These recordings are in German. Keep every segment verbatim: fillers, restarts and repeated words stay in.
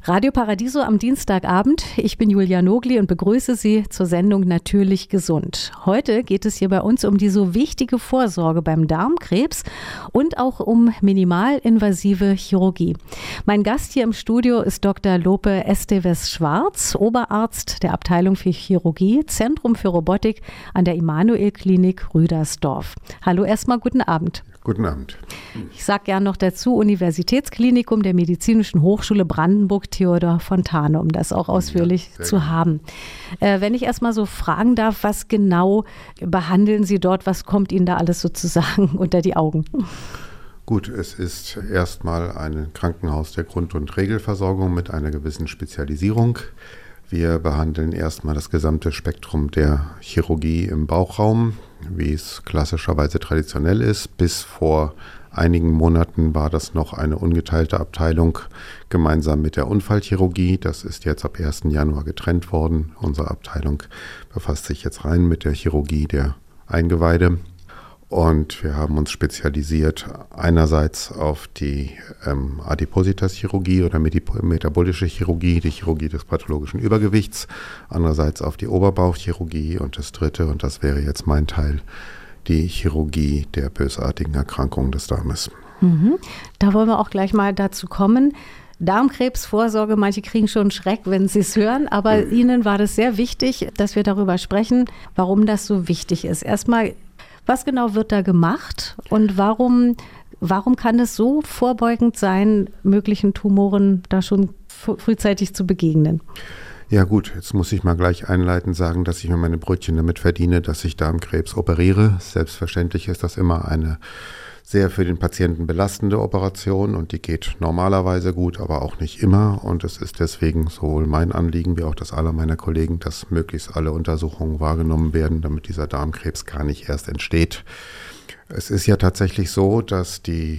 Radio Paradiso am Dienstagabend. Ich bin Julia Nogli und begrüße Sie zur Sendung Natürlich gesund. Heute geht es hier bei uns um die so wichtige Vorsorge beim Darmkrebs und auch um minimalinvasive Chirurgie. Mein Gast hier im Studio ist Doktor Lope Esteves-Schwarz, Oberarzt der Abteilung für Chirurgie, Zentrum für Robotik an der Immanuel-Klinik Rüdersdorf. Hallo, erstmal guten Abend. Guten Abend. Ich sage gern noch dazu Universitätsklinikum der Medizinischen Hochschule Brandenburg Theodor Fontane, um das auch ausführlich ja, zu gut. haben. Äh, wenn ich erstmal so fragen darf, was genau behandeln Sie dort, was kommt Ihnen da alles sozusagen unter die Augen? Gut, es ist erstmal ein Krankenhaus der Grund- und Regelversorgung mit einer gewissen Spezialisierung. Wir behandeln erstmal das gesamte Spektrum der Chirurgie im Bauchraum, wie es klassischerweise traditionell ist. Bis vor einigen Monaten war das noch eine ungeteilte Abteilung gemeinsam mit der Unfallchirurgie. Das ist jetzt ab ersten Januar getrennt worden. Unsere Abteilung befasst sich jetzt rein mit der Chirurgie der Eingeweide. Und wir haben uns spezialisiert einerseits auf die ähm, Adipositas-Chirurgie oder Medip- metabolische Chirurgie, die Chirurgie des pathologischen Übergewichts, andererseits auf die Oberbauchchirurgie und das dritte, und das wäre jetzt mein Teil, die Chirurgie der bösartigen Erkrankungen des Darmes. Mhm. Da wollen wir auch gleich mal dazu kommen. Darmkrebsvorsorge, manche kriegen schon Schreck, wenn sie es hören, aber mhm. Ihnen war das sehr wichtig, dass wir darüber sprechen, warum das so wichtig ist. Erstmal, was genau wird da gemacht und warum, warum kann es so vorbeugend sein, möglichen Tumoren da schon f- frühzeitig zu begegnen? Ja gut, jetzt muss ich mal gleich einleitend sagen, dass ich mir meine Brötchen damit verdiene, dass ich Darmkrebs operiere. Selbstverständlich ist das immer eine sehr für den Patienten belastende Operation und die geht normalerweise gut, aber auch nicht immer. Und es ist deswegen sowohl mein Anliegen wie auch das aller meiner Kollegen, dass möglichst alle Untersuchungen wahrgenommen werden, damit dieser Darmkrebs gar nicht erst entsteht. Es ist ja tatsächlich so, dass die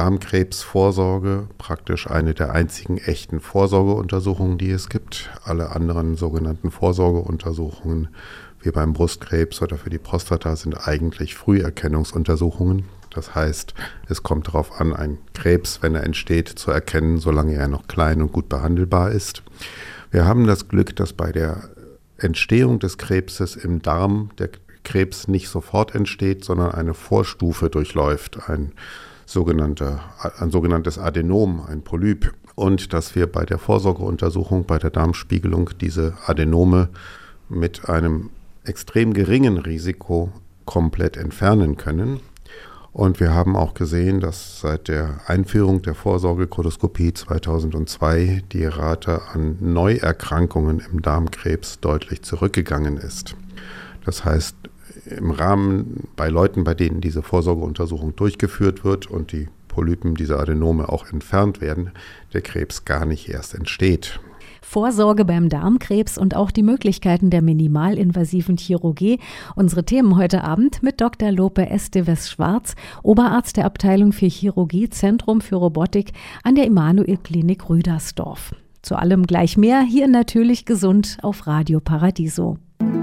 Darmkrebsvorsorge praktisch eine der einzigen echten Vorsorgeuntersuchungen, die es gibt. Alle anderen sogenannten Vorsorgeuntersuchungen, wie beim Brustkrebs oder für die Prostata, sind eigentlich Früherkennungsuntersuchungen. Das heißt, es kommt darauf an, einen Krebs, wenn er entsteht, zu erkennen, solange er noch klein und gut behandelbar ist. Wir haben das Glück, dass bei der Entstehung des Krebses im Darm der Krebs nicht sofort entsteht, sondern eine Vorstufe durchläuft, ein, sogenannter, ein sogenanntes Adenom, ein Polyp. Und dass wir bei der Vorsorgeuntersuchung, bei der Darmspiegelung diese Adenome mit einem extrem geringen Risiko komplett entfernen können. Und wir haben auch gesehen, dass seit der Einführung der Vorsorgekolposkopie zweitausendzwei die Rate an Neuerkrankungen im Darmkrebs deutlich zurückgegangen ist. Das heißt, im Rahmen bei Leuten, bei denen diese Vorsorgeuntersuchung durchgeführt wird und die Polypen, diese Adenome auch entfernt werden, der Krebs gar nicht erst entsteht. Vorsorge beim Darmkrebs und auch die Möglichkeiten der minimalinvasiven Chirurgie. Unsere Themen heute Abend mit Doktor Lope Esteves-Schwarz, Oberarzt der Abteilung für Chirurgie, Zentrum für Robotik an der Immanuel-Klinik Rüdersdorf. Zu allem gleich mehr hier Natürlich gesund auf Radio Paradiso.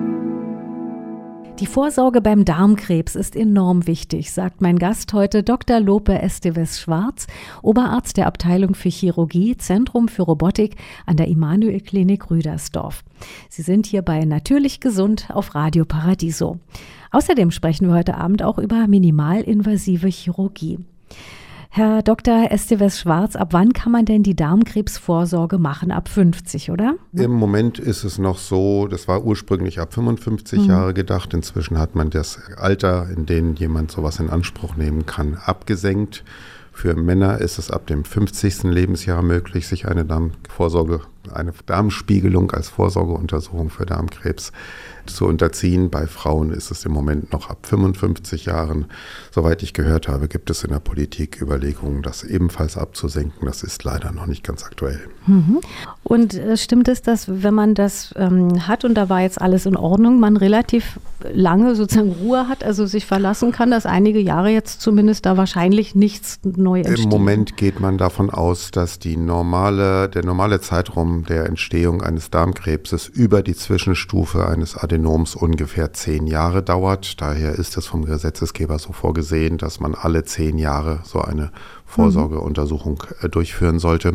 Die Vorsorge beim Darmkrebs ist enorm wichtig, sagt mein Gast heute Doktor Lope Esteves-Schwarz, Oberarzt der Abteilung für Chirurgie, Zentrum für Robotik an der Immanuel-Klinik Rüdersdorf. Sie sind hier bei Natürlich gesund auf Radio Paradiso. Außerdem sprechen wir heute Abend auch über minimalinvasive Chirurgie. Herr Doktor Esteves-Schwarz, ab wann kann man denn die Darmkrebsvorsorge machen? Ab fünfzig, oder? Im Moment ist es noch so, das war ursprünglich ab fünfundfünfzig mhm. Jahre gedacht. Inzwischen hat man das Alter, in dem jemand sowas in Anspruch nehmen kann, abgesenkt. Für Männer ist es ab dem fünfzigsten Lebensjahr möglich, sich eine Darmvorsorge, eine Darmspiegelung als Vorsorgeuntersuchung für Darmkrebs zu unterziehen. Bei Frauen ist es im Moment noch ab fünfundfünfzig Jahren. Soweit ich gehört habe, gibt es in der Politik Überlegungen, das ebenfalls abzusenken. Das ist leider noch nicht ganz aktuell. Mhm. Und äh, stimmt es, dass wenn man das ähm, hat und da war jetzt alles in Ordnung, man relativ lange sozusagen Ruhe hat, also sich verlassen kann, dass einige Jahre jetzt zumindest da wahrscheinlich nichts neu entsteht? Im Moment geht man davon aus, dass die normale, der normale Zeitraum der Entstehung eines Darmkrebses über die Zwischenstufe eines Adenoms ungefähr zehn Jahre dauert. Daher ist es vom Gesetzesgeber so vorgesehen, dass man alle zehn Jahre so eine Vorsorgeuntersuchung äh, durchführen sollte.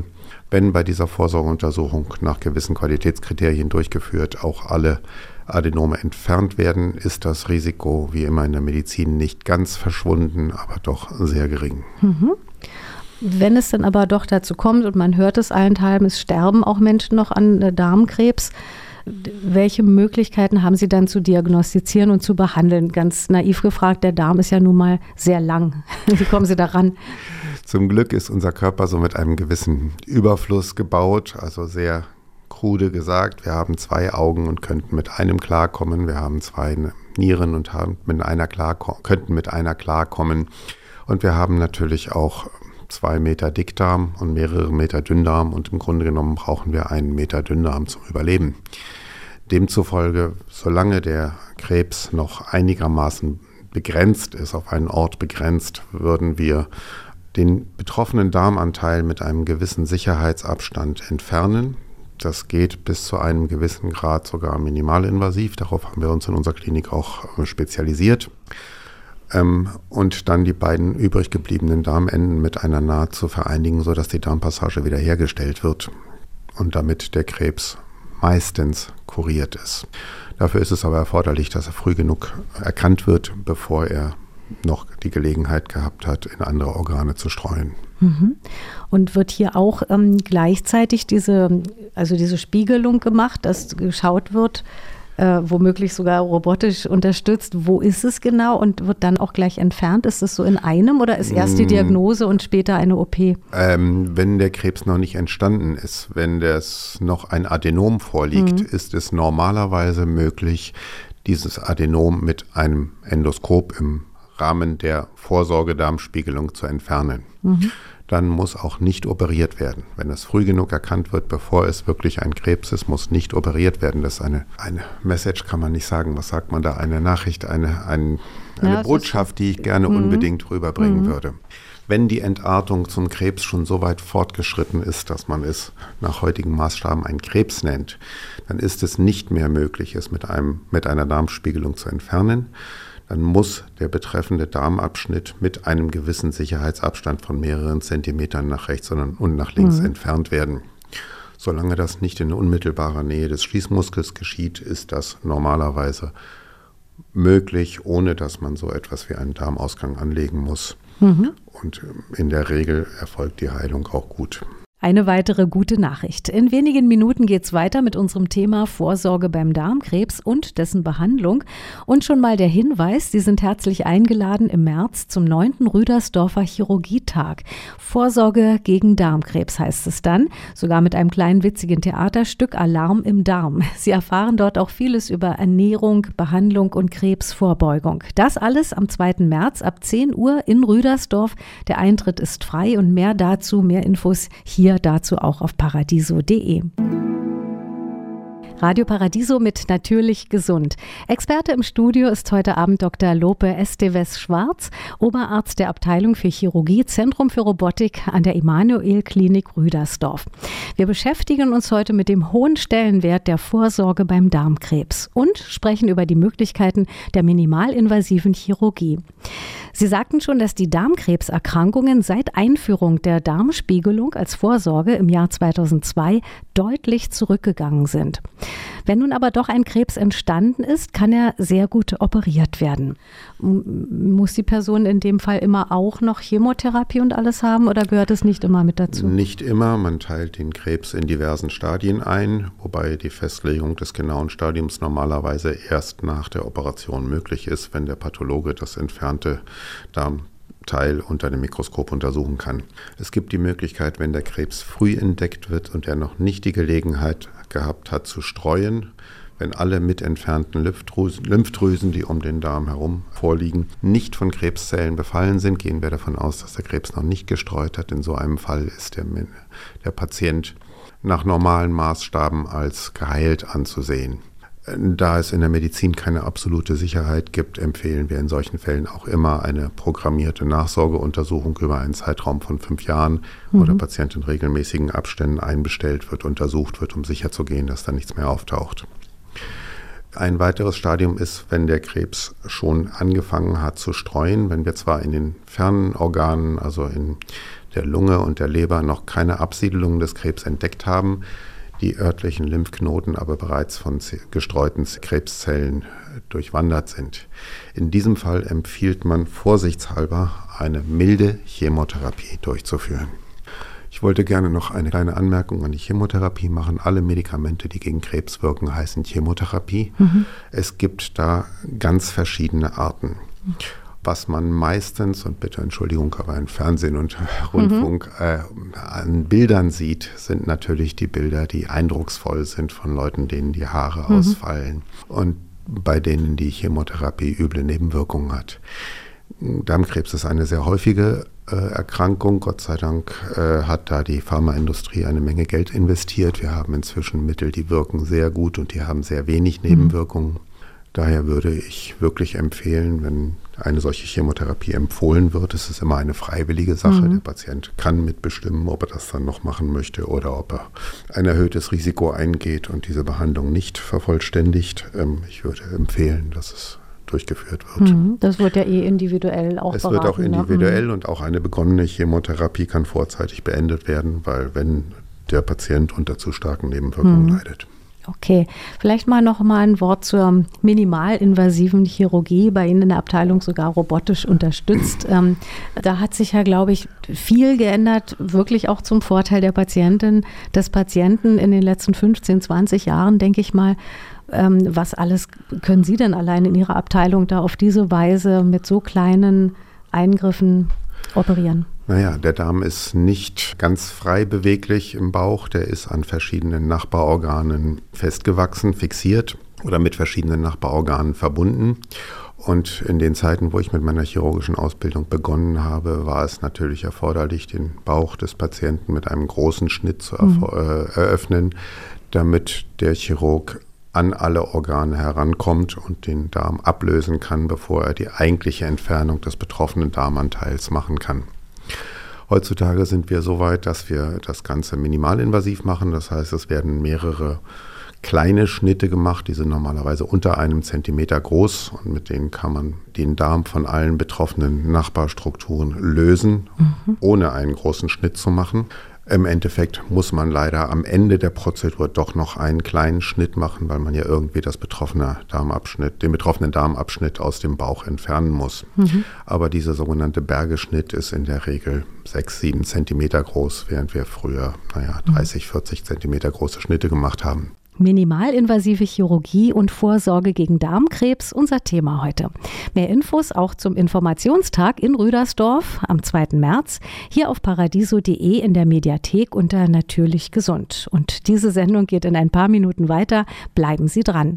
wenn bei dieser Vorsorgeuntersuchung nach gewissen Qualitätskriterien durchgeführt auch alle Adenome entfernt werden, ist das Risiko wie immer in der Medizin nicht ganz verschwunden, aber doch sehr gering. Mhm. Wenn es dann aber doch dazu kommt und man hört es allenthalben, es sterben auch Menschen noch an Darmkrebs, welche Möglichkeiten haben Sie dann zu diagnostizieren und zu behandeln? Ganz naiv gefragt, der Darm ist ja nun mal sehr lang. Wie kommen Sie daran? Zum Glück ist unser Körper so mit einem gewissen Überfluss gebaut, also sehr krude gesagt. Wir haben zwei Augen und könnten mit einem klarkommen. Wir haben zwei Nieren und haben mit einer klar, könnten mit einer klarkommen. Und wir haben natürlich auch zwei Meter Dickdarm und mehrere Meter Dünndarm. Und im Grunde genommen brauchen wir einen Meter Dünndarm zum Überleben. Demzufolge, solange der Krebs noch einigermaßen begrenzt ist, auf einen Ort begrenzt, würden wir den betroffenen Darmanteil mit einem gewissen Sicherheitsabstand entfernen. Das geht bis zu einem gewissen Grad sogar minimalinvasiv. Darauf haben wir uns in unserer Klinik auch spezialisiert. Und dann die beiden übrig gebliebenen Darmenden mit einer Naht zu vereinigen, sodass die Darmpassage wiederhergestellt wird und damit der Krebs meistens kuriert ist. Dafür ist es aber erforderlich, dass er früh genug erkannt wird, bevor er noch die Gelegenheit gehabt hat, in andere Organe zu streuen. Mhm. Und wird hier auch ähm, gleichzeitig diese, also diese Spiegelung gemacht, dass geschaut wird, äh, womöglich sogar robotisch unterstützt, wo ist es genau und wird dann auch gleich entfernt? Ist es so in einem oder ist erst die Diagnose und später eine O P? Ähm, wenn der Krebs noch nicht entstanden ist, wenn das noch ein Adenom vorliegt, mhm. ist es normalerweise möglich, dieses Adenom mit einem Endoskop im Rahmen der Vorsorgedarmspiegelung zu entfernen. Mhm. Dann muss auch nicht operiert werden. Wenn es früh genug erkannt wird, bevor es wirklich ein Krebs ist, muss nicht operiert werden. Das ist eine, eine Message, kann man nicht sagen. Was sagt man da? Eine Nachricht, eine, ein, eine ja, Botschaft, die ich gerne mhm. unbedingt rüberbringen mhm. würde. Wenn die Entartung zum Krebs schon so weit fortgeschritten ist, dass man es nach heutigen Maßstaben einen Krebs nennt, dann ist es nicht mehr möglich, es mit, einem, mit einer Darmspiegelung zu entfernen. Dann muss der betreffende Darmabschnitt mit einem gewissen Sicherheitsabstand von mehreren Zentimetern nach rechts und nach links mhm. entfernt werden. Solange das nicht in unmittelbarer Nähe des Schließmuskels geschieht, ist das normalerweise möglich, ohne dass man so etwas wie einen Darmausgang anlegen muss. Mhm. Und in der Regel erfolgt die Heilung auch gut. Eine weitere gute Nachricht. In wenigen Minuten geht es weiter mit unserem Thema Vorsorge beim Darmkrebs und dessen Behandlung. Und schon mal der Hinweis, Sie sind herzlich eingeladen im März zum neunten Rüdersdorfer Chirurgietag. Vorsorge gegen Darmkrebs heißt es dann, sogar mit einem kleinen witzigen Theaterstück Alarm im Darm. Sie erfahren dort auch vieles über Ernährung, Behandlung und Krebsvorbeugung. Das alles am zweiten März ab zehn Uhr in Rüdersdorf. Der Eintritt ist frei und mehr dazu, mehr Infos hier dazu auch auf paradiso punkt de. Radio Paradiso mit Natürlich Gesund. Experte im Studio ist heute Abend Doktor Lope Esteves-Schwarz, Oberarzt der Abteilung für Chirurgie, Zentrum für Robotik an der Emanuel-Klinik Rüdersdorf. Wir beschäftigen uns heute mit dem hohen Stellenwert der Vorsorge beim Darmkrebs und sprechen über die Möglichkeiten der minimalinvasiven Chirurgie. Sie sagten schon, dass die Darmkrebserkrankungen seit Einführung der Darmspiegelung als Vorsorge im Jahr zweitausendzwei deutlich zurückgegangen sind. Wenn nun aber doch ein Krebs entstanden ist, kann er sehr gut operiert werden. Muss die Person in dem Fall immer auch noch Chemotherapie und alles haben oder gehört es nicht immer mit dazu? Nicht immer. Man teilt den Krebs in diversen Stadien ein, wobei die Festlegung des genauen Stadiums normalerweise erst nach der Operation möglich ist, wenn der Pathologe das entfernte Darmteil unter dem Mikroskop untersuchen kann. Es gibt die Möglichkeit, wenn der Krebs früh entdeckt wird und er noch nicht die Gelegenheit gehabt hat zu streuen, wenn alle mit entfernten Lymphdrüsen, Lymphdrüsen, die um den Darm herum vorliegen, nicht von Krebszellen befallen sind, gehen wir davon aus, dass der Krebs noch nicht gestreut hat. In so einem Fall ist der, der Patient nach normalen Maßstaben als geheilt anzusehen. Da es in der Medizin keine absolute Sicherheit gibt, empfehlen wir in solchen Fällen auch immer eine programmierte Nachsorgeuntersuchung über einen Zeitraum von fünf Jahren, mhm. wo der Patient in regelmäßigen Abständen einbestellt wird, untersucht wird, um sicherzugehen, dass da nichts mehr auftaucht. Ein weiteres Stadium ist, wenn der Krebs schon angefangen hat zu streuen, wenn wir zwar in den fernen Organen, also in der Lunge und der Leber noch keine Absiedelung des Krebs entdeckt haben, die örtlichen Lymphknoten aber bereits von gestreuten Krebszellen durchwandert sind. In diesem Fall empfiehlt man vorsichtshalber, eine milde Chemotherapie durchzuführen. Ich wollte gerne noch eine kleine Anmerkung an die Chemotherapie machen. Alle Medikamente, die gegen Krebs wirken, heißen Chemotherapie. Mhm. Es gibt da ganz verschiedene Arten. Mhm. Was man meistens, und bitte Entschuldigung, aber in Fernsehen und Rundfunk mhm. äh, an Bildern sieht, sind natürlich die Bilder, die eindrucksvoll sind von Leuten, denen die Haare mhm. ausfallen und bei denen die Chemotherapie üble Nebenwirkungen hat. Darmkrebs ist eine sehr häufige äh, Erkrankung. Gott sei Dank äh, hat da die Pharmaindustrie eine Menge Geld investiert. Wir haben inzwischen Mittel, die wirken sehr gut und die haben sehr wenig Nebenwirkungen. Mhm. Daher würde ich wirklich empfehlen, wenn eine solche Chemotherapie empfohlen wird, es ist immer eine freiwillige Sache. Mhm. Der Patient kann mitbestimmen, ob er das dann noch machen möchte oder ob er ein erhöhtes Risiko eingeht und diese Behandlung nicht vervollständigt. Ähm, ich würde empfehlen, dass es durchgeführt wird. Das wird ja eh individuell auch es beraten. Es wird auch individuell ne? Und auch eine begonnene Chemotherapie kann vorzeitig beendet werden, weil wenn der Patient unter zu starken Nebenwirkungen mhm. leidet. Okay, vielleicht mal noch mal ein Wort zur minimalinvasiven Chirurgie, bei Ihnen in der Abteilung sogar robotisch unterstützt. Ähm, da hat sich ja, glaube ich, viel geändert, wirklich auch zum Vorteil der Patientin, des Patienten in den letzten fünfzehn, zwanzig Jahren, denke ich mal. Ähm, was alles können Sie denn allein in Ihrer Abteilung da auf diese Weise mit so kleinen Eingriffen operieren? Naja, der Darm ist nicht ganz frei beweglich im Bauch. Der ist an verschiedenen Nachbarorganen festgewachsen, fixiert oder mit verschiedenen Nachbarorganen verbunden. Und in den Zeiten, wo ich mit meiner chirurgischen Ausbildung begonnen habe, war es natürlich erforderlich, den Bauch des Patienten mit einem großen Schnitt zu mhm. äh, eröffnen, damit der Chirurg an alle Organe herankommt und den Darm ablösen kann, bevor er die eigentliche Entfernung des betroffenen Darmanteils machen kann. Heutzutage sind wir so weit, dass wir das Ganze minimalinvasiv machen. Das heißt, es werden mehrere kleine Schnitte gemacht, die sind normalerweise unter einem Zentimeter groß und mit denen kann man den Darm von allen betroffenen Nachbarstrukturen lösen, mhm. ohne einen großen Schnitt zu machen. Im Endeffekt muss man leider am Ende der Prozedur doch noch einen kleinen Schnitt machen, weil man ja irgendwie das betroffene Darmabschnitt, den betroffenen Darmabschnitt aus dem Bauch entfernen muss. Mhm. Aber dieser sogenannte Bergeschnitt ist in der Regel sechs, sieben Zentimeter groß, während wir früher, naja, dreißig, vierzig Zentimeter große Schnitte gemacht haben. Minimalinvasive Chirurgie und Vorsorge gegen Darmkrebs, unser Thema heute. Mehr Infos auch zum Informationstag in Rüdersdorf am zweiten März, hier auf paradiso punkt de in der Mediathek unter Natürlich Gesund. Und diese Sendung geht in ein paar Minuten weiter. Bleiben Sie dran.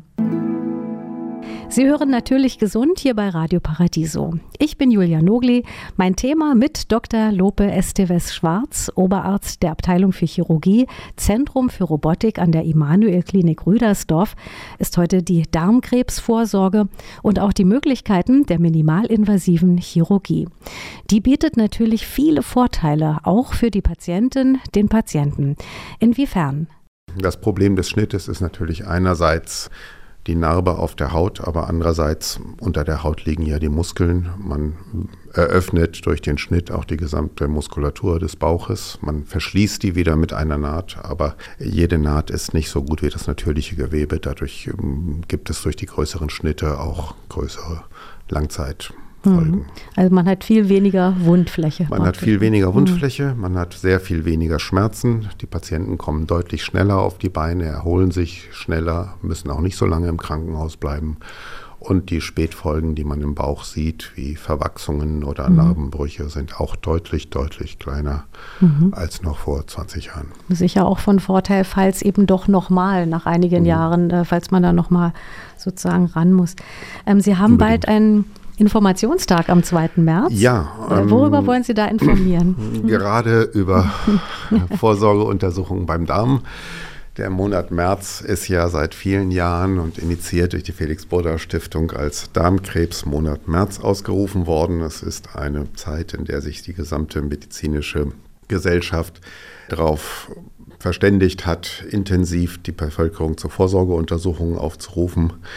Sie hören Natürlich Gesund hier bei Radio Paradiso. Ich bin Julia Nogli. Mein Thema mit Doktor Lope Esteves-Schwarz, Oberarzt der Abteilung für Chirurgie, Zentrum für Robotik an der Immanuel-Klinik Rüdersdorf, ist heute die Darmkrebsvorsorge und auch die Möglichkeiten der minimalinvasiven Chirurgie. Die bietet natürlich viele Vorteile, auch für die Patientin, den Patienten. Inwiefern? Das Problem des Schnittes ist natürlich einerseits die Narbe auf der Haut, aber andererseits unter der Haut liegen ja die Muskeln. Man eröffnet durch den Schnitt auch die gesamte Muskulatur des Bauches. Man verschließt die wieder mit einer Naht, aber jede Naht ist nicht so gut wie das natürliche Gewebe. Dadurch gibt es durch die größeren Schnitte auch größere Langzeitfolgen. Also man hat viel weniger Wundfläche. Man hat viel weniger Wundfläche, man hat sehr viel weniger Schmerzen. Die Patienten kommen deutlich schneller auf die Beine, erholen sich schneller, müssen auch nicht so lange im Krankenhaus bleiben. Und die Spätfolgen, die man im Bauch sieht, wie Verwachsungen oder mhm. Narbenbrüche, sind auch deutlich, deutlich kleiner mhm. als noch vor zwanzig Jahren. Sicher auch von Vorteil, falls eben doch nochmal nach einigen mhm. Jahren, äh, falls man da nochmal sozusagen ran muss. Ähm, Sie haben Unbedingt. bald einen Informationstag am zweiten März. Ja. Ähm, Worüber wollen Sie da informieren? Gerade über Vorsorgeuntersuchungen beim Darm. Der Monat März ist ja seit vielen Jahren und initiiert durch die Felix-Brodau-Stiftung als Darmkrebsmonat März ausgerufen worden. Es ist eine Zeit, in der sich die gesamte medizinische Gesellschaft darauf verständigt hat, intensiv die Bevölkerung zur Vorsorgeuntersuchungen aufzurufen.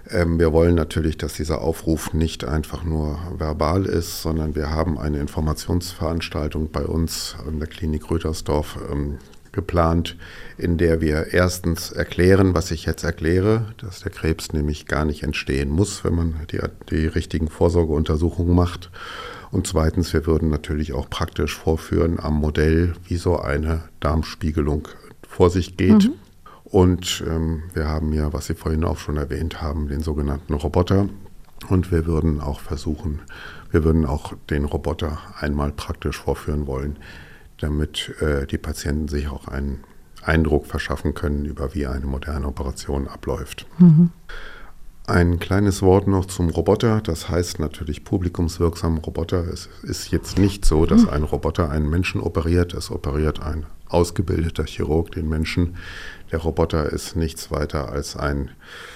Ähm, wir wollen natürlich, dass dieser Aufruf nicht einfach nur verbal ist, sondern wir haben eine Informationsveranstaltung bei uns in der Klinik Rüdersdorf ähm, geplant, in der wir erstens erklären, was ich jetzt erkläre, dass der Krebs nämlich gar nicht entstehen muss, wenn man die, die richtigen Vorsorgeuntersuchungen macht. Und zweitens, wir würden natürlich auch praktisch vorführen am Modell, wie so eine Darmspiegelung vor sich geht. Mhm. Und ähm, wir haben ja, was Sie vorhin auch schon erwähnt haben, den sogenannten Roboter. Und wir würden auch versuchen, wir würden auch den Roboter einmal praktisch vorführen wollen, damit äh, die Patienten sich auch einen Eindruck verschaffen können, über wie eine moderne Operation abläuft. Mhm. Ein kleines Wort noch zum Roboter, das heißt natürlich publikumswirksam Roboter. Es ist jetzt nicht so, dass ein Roboter einen Menschen operiert, es operiert ein ausgebildeter Chirurg den Menschen. Der Roboter ist nichts weiter als ein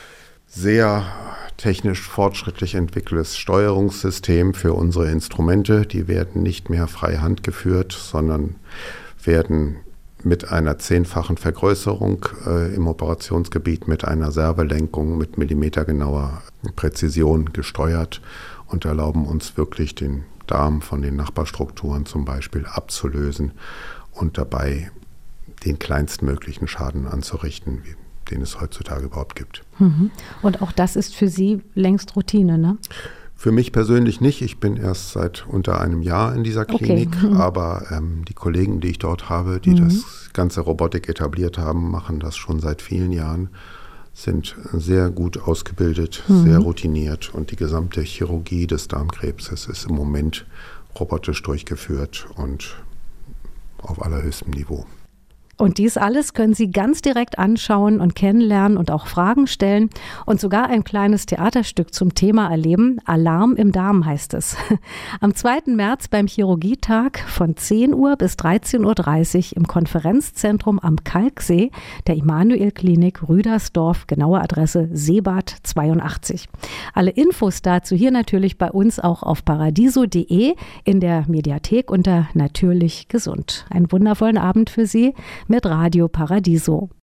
sehr technisch fortschrittlich entwickeltes Steuerungssystem für unsere Instrumente. Die werden nicht mehr frei Hand geführt, sondern werden mit einer zehnfachen Vergrößerung äh, im Operationsgebiet, mit einer Servelenkung, mit millimetergenauer Präzision gesteuert und erlauben uns wirklich den Darm von den Nachbarstrukturen zum Beispiel abzulösen und dabei den kleinstmöglichen Schaden anzurichten, wie, den es heutzutage überhaupt gibt. Und auch das ist für Sie längst Routine, ne? Für mich persönlich nicht. Ich bin erst seit unter einem Jahr in dieser Klinik, okay. mhm. aber ähm, die Kollegen, die ich dort habe, die mhm. das ganze Robotik etabliert haben, machen das schon seit vielen Jahren, sind sehr gut ausgebildet, mhm. sehr routiniert und die gesamte Chirurgie des Darmkrebses ist im Moment robotisch durchgeführt und auf allerhöchstem Niveau. Und dies alles können Sie ganz direkt anschauen und kennenlernen und auch Fragen stellen und sogar ein kleines Theaterstück zum Thema erleben. Alarm im Darm heißt es. Am zweiten März beim Chirurgietag von zehn Uhr bis dreizehn Uhr dreißig im Konferenzzentrum am Kalksee der Immanuel-Klinik Rüdersdorf, genaue Adresse Seebad zweiundachtzig. Alle Infos dazu hier natürlich bei uns auch auf paradiso punkt de in der Mediathek unter Natürlich Gesund. Einen wundervollen Abend für Sie mit Radio Paradiso.